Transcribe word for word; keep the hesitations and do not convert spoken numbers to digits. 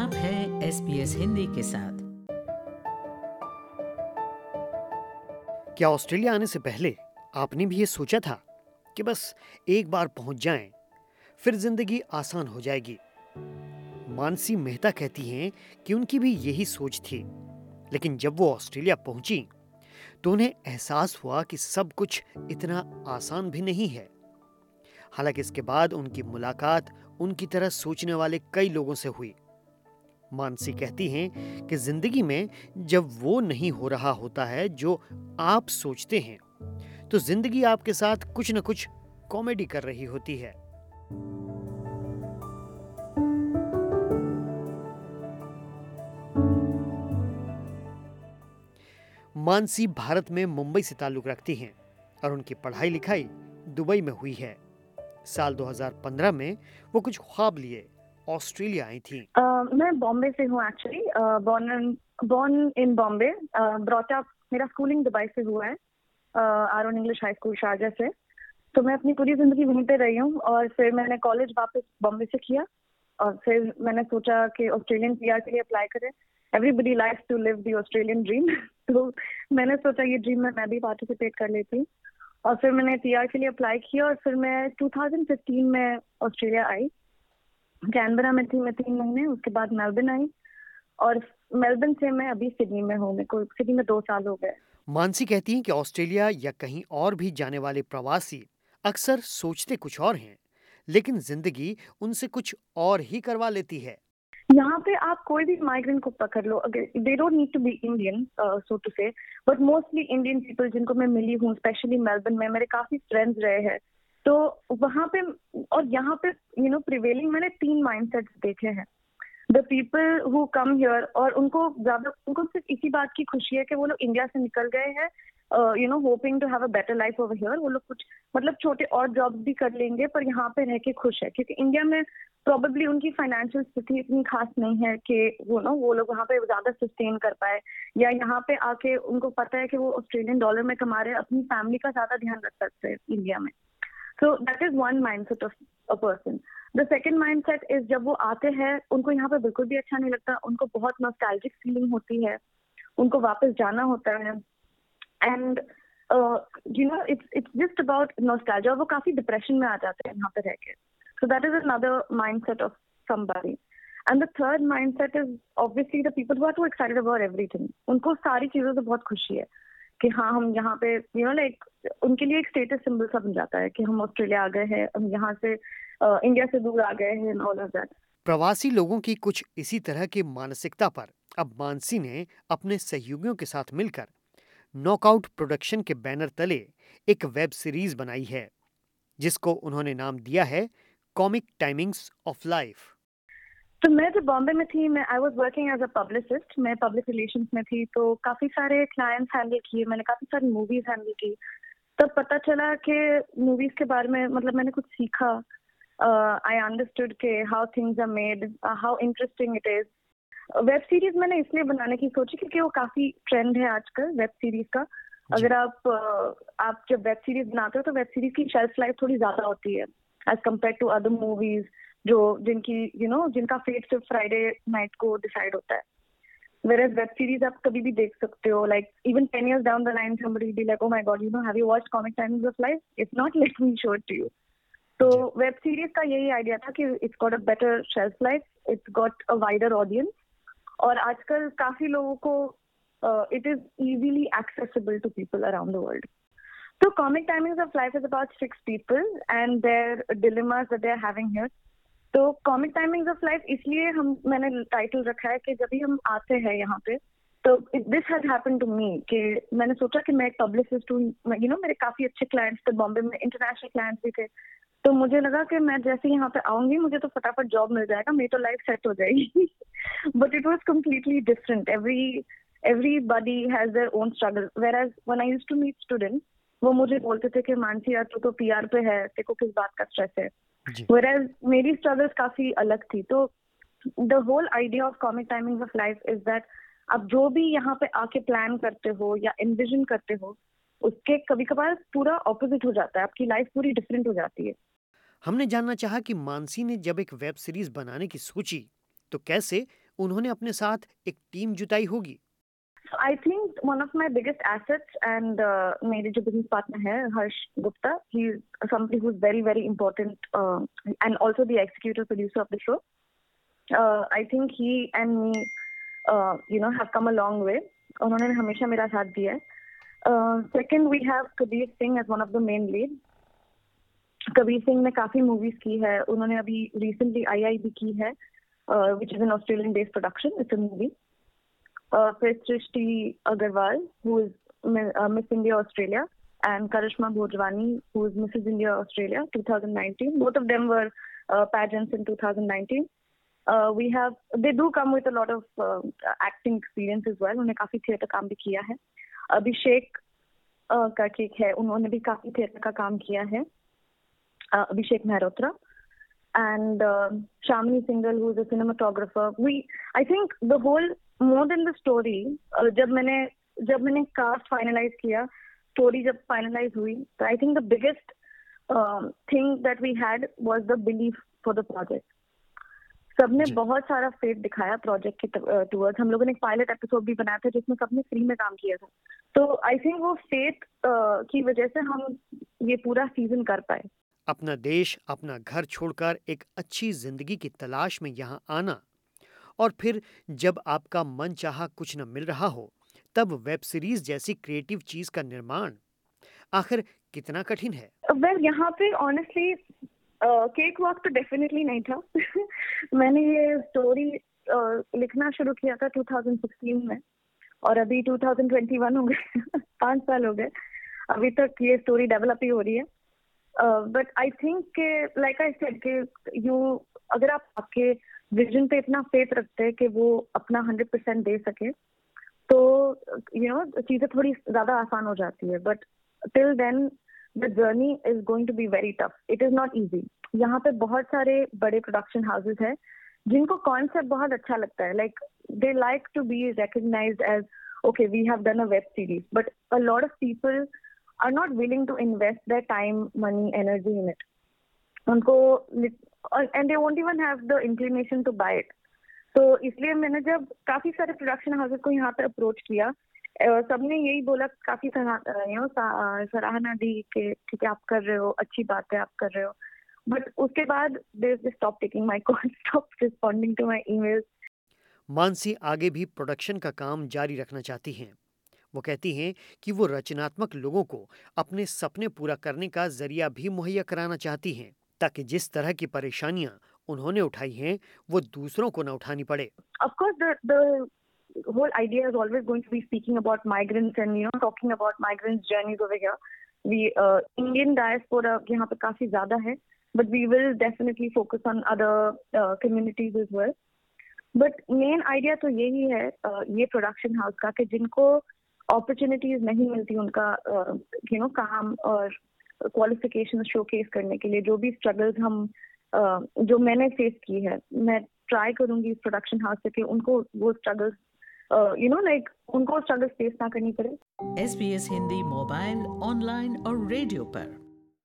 आप हैं S B S Hindi के साथ। क्या ऑस्ट्रेलिया आने से पहले आपने भी ये सोचा था कि बस एक बार पहुंच जाएं, फिर जिंदगी आसान हो जाएगी? मानसी मेहता कहती हैं कि उनकी भी यही सोच थी, लेकिन जब वो ऑस्ट्रेलिया पहुंची तो उन्हें एहसास हुआ कि सब कुछ इतना आसान भी नहीं है। हालांकि इसके बाद उनकी मुलाकात उनकी तरह सोचने वाले कई लोगों से हुई। मानसी कहती हैं कि जिंदगी में जब वो नहीं हो रहा होता है जो आप सोचते हैं, तो जिंदगी आपके साथ कुछ न कुछ कॉमेडी कर रही होती है। मानसी भारत में मुंबई से ताल्लुक रखती हैं और उनकी पढ़ाई लिखाई दुबई में हुई है। साल दो हज़ार पंद्रह में वो कुछ ख्वाब लिए ऑस्ट्रेलिया आई थी। uh, मैं बॉम्बे से हूँ actually. Born born in Bombay, brought up, मेरा स्कूलिंग दुबई से हुआ है, Aaron English high school Sharjah से। तो मैं अपनी पूरी जिंदगी वहीं पे रही हूँ और फिर मैंने कॉलेज वापस बॉम्बे से किया और फिर मैंने सोचा कि ऑस्ट्रेलियन पीआर के लिए अप्लाई करें। Everybody likes to live the Australian dream. तो मैंने सोचा ये ड्रीम में मैं भी पार्टिसिपेट कर लेती हूँ और फिर मैंने पीआर के लिए अप्लाई किया और फिर मैं दो हज़ार पंद्रह में ऑस्ट्रेलिया आई। कैनबरा में थी मैं तीन महीने, उसके बाद मेलबर्न आई और मेलबर्न से मैं अभी सिडनी में हूँ। मेरे को सिडनी में दो साल हो गए। मानसी कहती हैं कि ऑस्ट्रेलिया या कहीं और भी जाने वाले प्रवासी अक्सर सोचते कुछ और हैं, लेकिन जिंदगी उनसे कुछ और ही करवा लेती है। यहाँ पे आप कोई भी माइग्रेंट को पकड़ लो, अगर they don't need to be Indian so to say, but mostly Indian people जिनको मैं मिली हूँ, स्पेशली मेलबर्न में मेरे काफी फ्रेंड्स रहे हैं। तो वहाँ पे और यहाँ पे यू नो प्रिवेलिंग मैंने तीन माइंडसेट्स देखे हैं। The people who come here, और उनको ज्यादा उनको सिर्फ इसी बात की खुशी है कि वो लोग इंडिया से निकल गए हैं, you know hoping to have a better life over here. वो लोग कुछ मतलब छोटे और जॉब्स भी कर लेंगे पर यहाँ पे रह के खुश है, क्योंकि इंडिया में प्रोबेबली उनकी फाइनेंशियल स्थिति इतनी खास नहीं है कि वो नो वो लोग वहाँ पे ज्यादा सस्टेन कर पाए, या यहाँ पे आके उनको पता है कि वो ऑस्ट्रेलियन डॉलर में कमा रहे हैं, अपनी फैमिली का ज्यादा ध्यान रख सकते हैं इंडिया में। So that is one mindset of a person. The second mindset is जब वो आते हैं उनको यहाँ पे बिल्कुल भी अच्छा नहीं लगता, उनको बहुत नॉस्टैल्जिक फीलिंग होती है, उनको वापस जाना होता है and you know it's it's just about nostalgia, और वो काफी डिप्रेशन में आ जाते हैं यहाँ पे रह के। So that is another mindset of somebody. And the third mindset is obviously the people who are too excited about everything. उनको सारी चीजों से बहुत खुशी है कि हाँ हम यहाँ पे यू नो लाइक उनके लिए एक स्टेटस सिंबल सा बन जाता है कि हम ऑस्ट्रेलिया आ गए हैं, हम यहाँ से इंडिया uh, से दूर आ गए हैं, ऑल ऑफ दैट। प्रवासी लोगों की कुछ इसी तरह की मानसिकता पर अब मानसी ने अपने सहयोगियों के साथ मिलकर नॉकआउट प्रोडक्शन के बैनर तले एक वेब सीरीज बनाई है, जिसको उन्होंने नाम दिया है कॉमिक टाइमिंग्स ऑफ लाइफ। तो मैं जब बॉम्बे में थी, मैं I was working as a publicist, मैं पब्लिक रिलेशंस में थी, तो काफी सारे क्लाइंट्स हैंडल किए, मैंने काफी सारी मूवीज हैंडल की। तब पता चला कि मूवीज के बारे में मतलब मैंने कुछ सीखा। आई अंडरस्टूड के how things are made, how interesting it is. Web series मैंने इसलिए बनाने की सोची क्योंकि वो काफी ट्रेंड है आजकल वेब सीरीज का। अगर आप uh, आप जब वेब सीरीज बनाते हो तो वेब सीरीज की शेल्फ लाइफ थोड़ी ज्यादा होती है as compared to other movies, जो जिनकी यू नो जिनका फेट सिर्फ फ्राइडे नाइट को डिसाइड होता है। Whereas वेब सीरीज आप कभी भी देख सकते हो, like even ten years down the line somebody will be like, oh my god, you know, have you watched Comic Timings of Life? If not, let me show it to you. तो web series का यही idea था कि it's got a better shelf life, it's got a wider audience, और आजकल काफी लोगों को uh, it is easily accessible to people around the world. So Comic Timings of Life is about six people and their dilemmas that they are having here. तो comic timings of life इसलिए हम मैंने title रखा है कि जब भी हम आते हैं यहाँ पे तो this has happened to me कि मैंने सोचा कि मैं एक पब्लिसिस्ट हूँ, यू नो मेरे काफी अच्छे क्लाइंट्स थे बॉम्बे में, इंटरनेशनल क्लाइंट्स भी थे। तो मुझे लगा कि मैं जैसे यहाँ पे आऊंगी मुझे तो फटाफट जॉब मिल जाएगा, मेरी तो लाइफ सेट हो जाएगी। But it was completely different. Every everybody has their own struggle. Whereas when I used to meet students, वो मुझे बोलते थे कि मानसी यार तू तो पीआर पे है, तेरे को किस बात का स्ट्रेस है। Whereas मेरी स्ट्रगल्स काफी अलग थी। तो the whole idea of comic timings of life is that आप जो भी यहाँ पे आके प्लान करते हो या एनविजन करते हो उसके कभी कभार पूरा ऑपोजिट हो जाता है, आपकी लाइफ पूरी डिफरेंट हो जाती है। हमने जानना चाहा कि मानसी ने जब एक वेब सीरीज बनाने की सोची तो कैसे उन्होंने अपने साथ एक टीम जुटाई होगी। I think one of my biggest assets and uh, मेरे जो business partner है हर्ष Gupta, he is somebody who's very very important uh, and also the executive producer of the show. Uh, I think he and me, uh, you know, have come a long way. उन्होंने हमेशा मेरा साथ दिया है. Uh, second, we have Kabir Singh as one of the main leads. Kabir Singh ने काफी movies की है. उन्होंने अभी रिसेंटली आई आई भी की है, which is an Australian based production. It's a movie. फिर Srishti Agarwal, who is Miss India Australia, and Karishma Bhojwani, who is Mrs India Australia twenty nineteen. Both of them were pageants in twenty nineteen. Uh, we have they do come with a lot of uh, acting experience as well. उन्होंने काफी theatre काम भी किया है. अभिषेक uh, का cake है, उन्होंने भी काफी थिएटर का काम किया है. Uh, Abhishek Mehrotra and uh, Shamini Singhal, who is a cinematographer. We, I think, the whole more than the story. Uh, जब मैंने जब मैंने cast finalize किया, story जब finalize हुई, so I think the biggest uh, thing that we had was the belief for the project. सबने बहुत सारा faith दिखाया project के towards. हम लोगों ने एक pilot episode भी बनाया था जिसमें सबने free में काम किया था. तो I think वो faith uh, की वजह से हम ये पूरा season कर पाए. अपना देश, अपना घर छोड़कर एक अच्छी जिंदगी की तलाश में यहाँ आना, और फिर जब आपका मन चाहा कुछ न मिल रहा हो, तब वेब सीरीज जैसी क्रिएटिव चीज का निर्माण आखिर कितना कठिन है? वेल well, यहाँ पे ऑनेस्टली केक वॉक तो डेफिनेटली नहीं था. मैंने ये स्टोरी uh, लिखना शुरू किया था twenty sixteen में, और अभी twenty twenty-one हो गए. पाँच साल हो गए. अभी तक ये स्टोरी डेवलप ही हो रही है. But I think like I said कि यू अगर आप आपके विजन पे इतना फेथ रखते हैं कि वो अपना हंड्रेड परसेंट दे सके, तो यू नो चीजें थोड़ी ज्यादा आसान हो जाती है. But till then the journey is going to be very tough. It is not easy. यहाँ पे बहुत सारे बड़े प्रोडक्शन हाउसेस हैं जिनको कॉन्सेप्ट बहुत अच्छा लगता है. Like they like to be recognised as okay we have done a web series, but a lot of people are not willing to invest their time, money, energy in it. उनको and they won't even have the inclination to buy it. तो इसलिए मैंने जब काफी सारे production houses को यहाँ पे अप्रोच किया, सबने यही बोला, काफी यू नो सराहना दी कि ठीक है आप कर रहे हो, अच्छी बात है आप कर रहे हो. बट उसके बाद they just stopped taking my calls, stopped responding to my emails. Mansi आगे भी प्रोडक्शन का काम जारी रखना चाहती हैं. वो कहती हैं कि वो रचनात्मक लोगों को अपने सपने पूरा करने का जरिया भी मुहैया कराना चाहती हैं, ताकि जिस तरह की परेशानियां उन्होंने उठाई हैं वो दूसरों को न उठानी पड़े. Of course, the the whole idea is always going to be speaking about migrants and you know talking about migrants' journeys over here. We uh, Indian diaspora यहाँ पे काफी ज्यादा है, but we will definitely focus on other uh, communities as well. But main idea तो यही है uh, ये production house का कि जिनको अपॉर्चुनिटीज नहीं मिलती उनका यू नो काम और क्वालिफिकेशन शोकेस करने के लिए, जो भी स्ट्रगल्स हम uh, जो मैंने फेस की है, मैं ट्राई करूंगी इस प्रोडक्शन हाउस से कि उनको वो स्ट्रगल्स यू नो लाइक उनको स्ट्रगल्स फेस ना करनी पड़े. S B S Hindi mobile, online और रेडियो पर